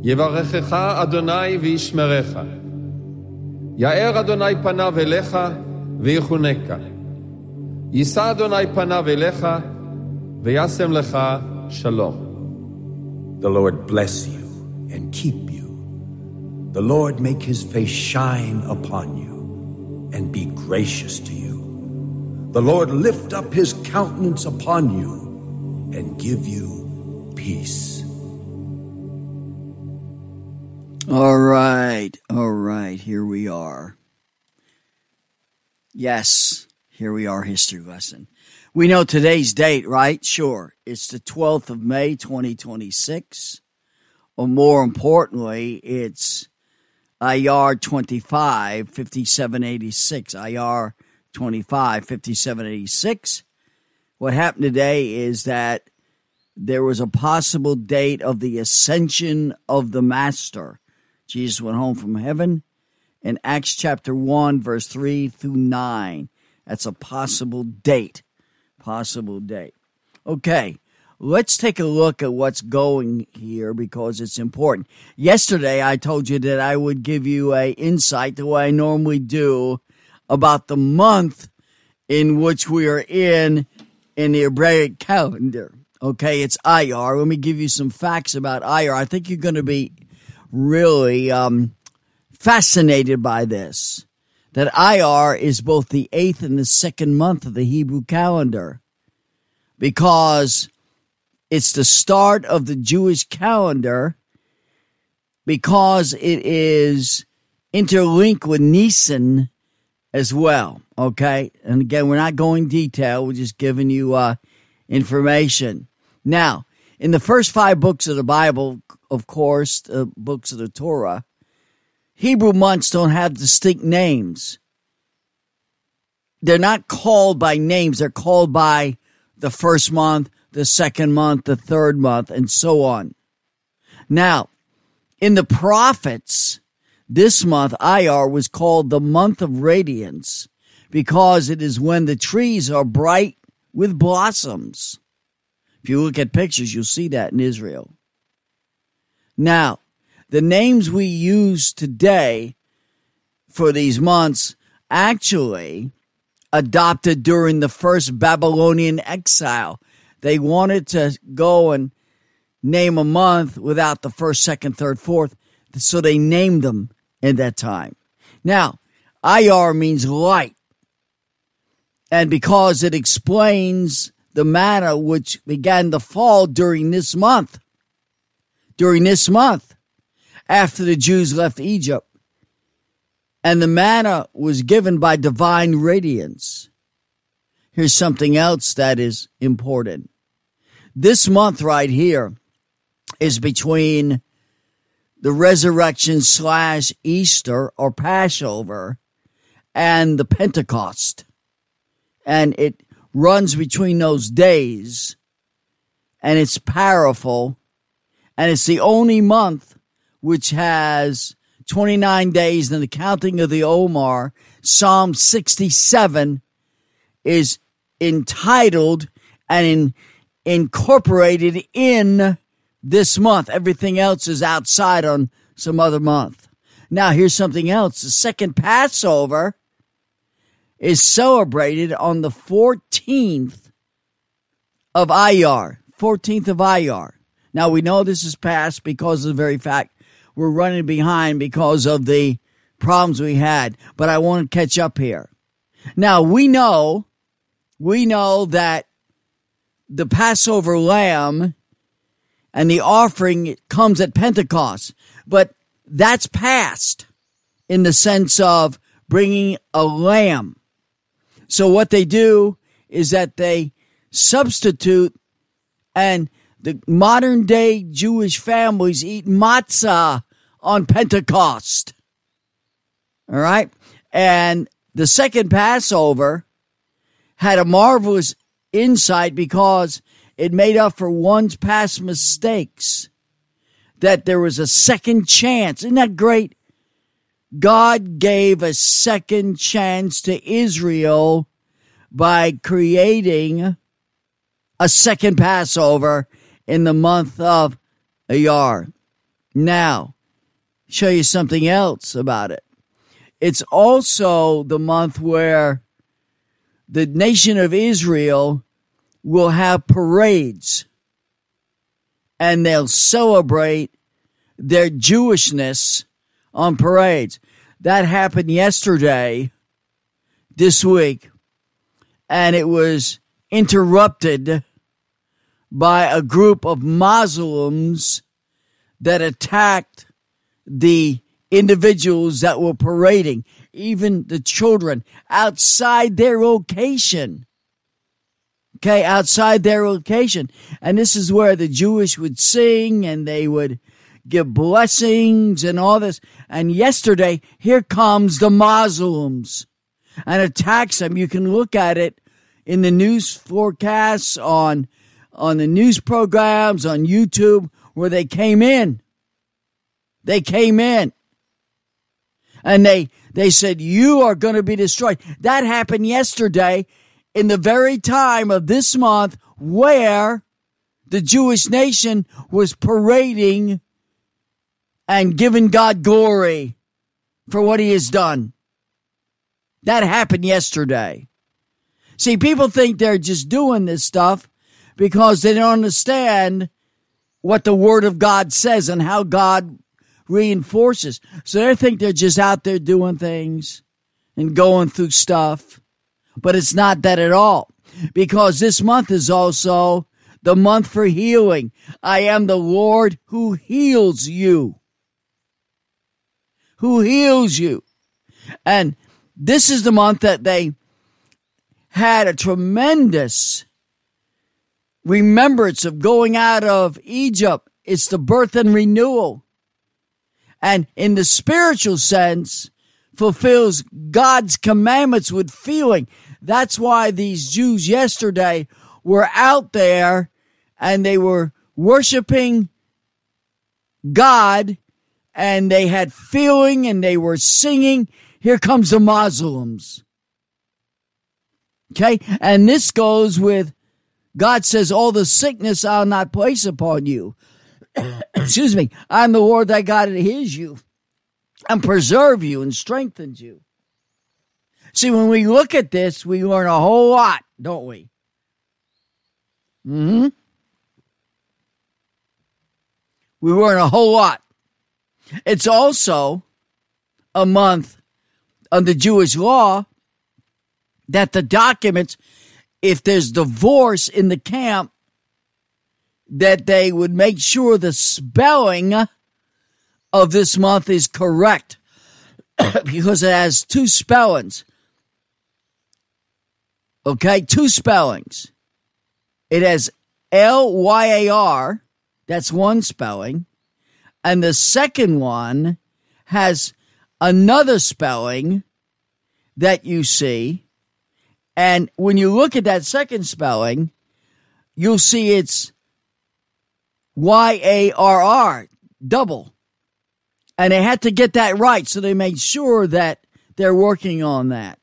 יברכך אדוני וישמרך. יאר אדוני פניו אליך ויחונקה. יישא אדוני פניו אליך וישם לך שלום. The Lord bless you and keep you. The Lord make his face shine upon you and be gracious to you. The Lord lift up his countenance upon you and give you peace. All right, here we are. Yes, here we are, history lesson. We know today's date, right? Sure, it's the 12th of May, 2026. Or more importantly, it's Iyar 25, 5786. Iyar 25, 5786. What happened today is that there was a possible date of the ascension of the Master. Jesus went home from heaven in Acts chapter 1, verse 3 through 9. That's a possible date. Okay, let's take a look at what's going here because it's important. Yesterday, I told you that I would give you an insight the way I normally do about the month in which we are in the Hebraic calendar. Okay, it's Iyar. Let me give you some facts about Iyar. I think you're going to be really fascinated by this. That Iyar is both the 8th and the 2nd month of the Hebrew calendar because it's the start of the Jewish calendar because it is interlinked with Nisan as well, okay? And again, we're not going detail. We're just giving you information. Now, in the first 5 books of the Bible, of course, the books of the Torah, Hebrew months don't have distinct names. They're not called by names. They're called by the first month, the 2nd month, the 3rd month, and so on. Now, in the prophets, this month, Iyar, was called the month of radiance because it is when the trees are bright with blossoms. If you look at pictures, you'll see that in Israel. Now, the names we use today for these months actually adopted during the first Babylonian exile. They wanted to go and name a month without the 1st, 2nd, 3rd, 4th, so they named them in that time. Now, Iyar means light, and because it explains the manna which began to fall during this month, after the Jews left Egypt, and the manna was given by divine radiance. Here's something else that is important. This month right here is between the resurrection / Easter or Passover and the Pentecost. And it runs between those days, and it's powerful, and it's the only month which has 29 days in the counting of the Omer. Psalm 67 is entitled and incorporated in this month. Everything else is outside on some other month. Now, here's something else. The second Passover is celebrated on the 14th of Iyar. 14th of Iyar. Now, we know this is past because of the very fact we're running behind because of the problems we had, but I want to catch up here. Now, we know that the Passover lamb and the offering comes at Pentecost, but that's past in the sense of bringing a lamb. So what they do is that they substitute, and the modern day Jewish families eat matzah on Pentecost. All right? And the second Passover had a marvelous insight because it made up for one's past mistakes, that there was a second chance. Isn't that great? God gave a second chance to Israel by creating a second Passover in the month of Iyar. Now, show you something else about it. It's also the month where the nation of Israel will have parades, and they'll celebrate their Jewishness on parades. That happened yesterday, this week, and it was interrupted by a group of Muslims that attacked the individuals that were parading, even the children, outside their location. Okay, outside their location. And this is where the Jewish would sing and they would give blessings and all this. And yesterday, here comes the Muslims and attacks them. You can look at it in the news forecasts, on the news programs, on YouTube, where they came in. They came in. And they said, you are going to be destroyed. That happened yesterday, in the very time of this month where the Jewish nation was parading and giving God glory for what he has done. That happened yesterday. See, people think they're just doing this stuff because they don't understand what the Word of God says and how God reinforces. So they think they're just out there doing things and going through stuff. But it's not that at all, because this month is also the month for healing. I am the Lord who heals you. Who heals you. And this is the month that they had a tremendous remembrance of going out of Egypt. It's the birth and renewal. And in the spiritual sense, fulfills God's commandments with feeling. That's why these Jews yesterday were out there and they were worshiping God and they had feeling and they were singing. Here comes the Muslims. Okay? And this goes with, God says, all the sickness I'll not place upon you. Excuse me. I'm the Lord thy God that heals you and preserve you and strengthens you. See, when we look at this, we learn a whole lot, don't we? We learn a whole lot. It's also a month of the Jewish law that the documents, if there's divorce in the camp, that they would make sure the spelling of this month is correct because it has two spellings. Okay, two spellings. It has L-Y-A-R, that's one spelling, and the second one has another spelling that you see, and when you look at that second spelling, you'll see it's Y-A-R-R, double. And they had to get that right, so they made sure that they're working on that.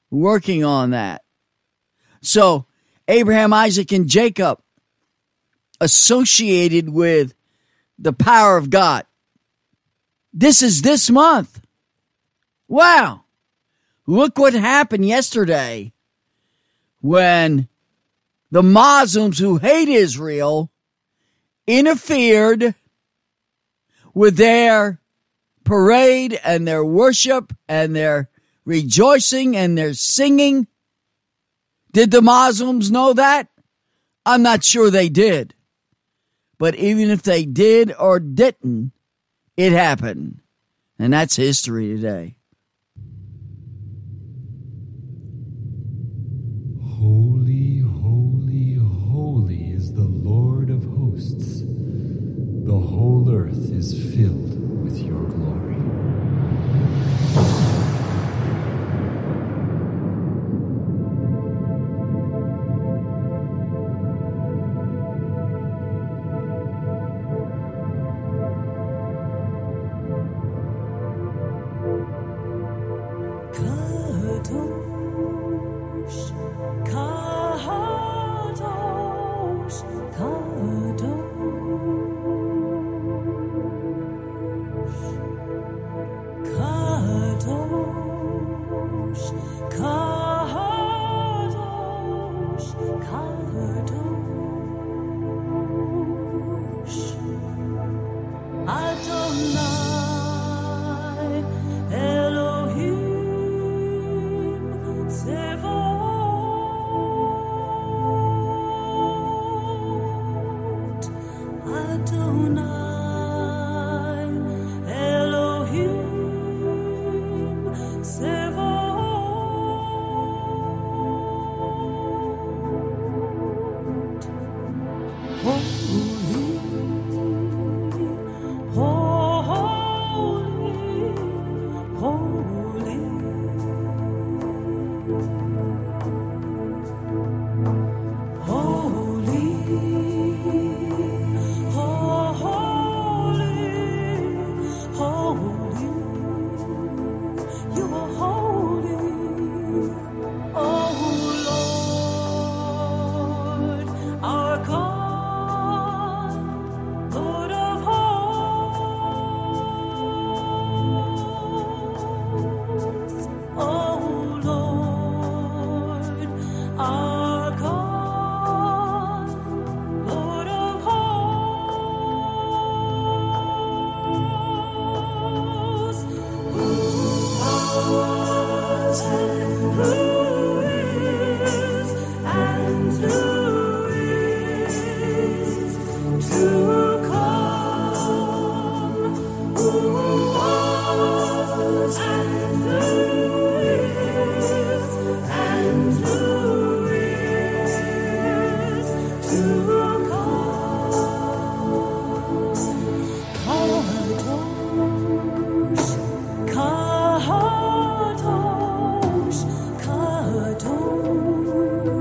So, Abraham, Isaac, and Jacob associated with the power of God. This is this month. Wow. Look what happened yesterday when the Muslims who hate Israel interfered with their parade and their worship and their rejoicing and their singing. Did the Muslims know that? I'm not sure they did. But even if they did or didn't, it happened. And that's history today. Holy, holy, holy is the Lord of hosts. The whole earth is filled with your glory. Kadosh, Kadosh,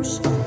house.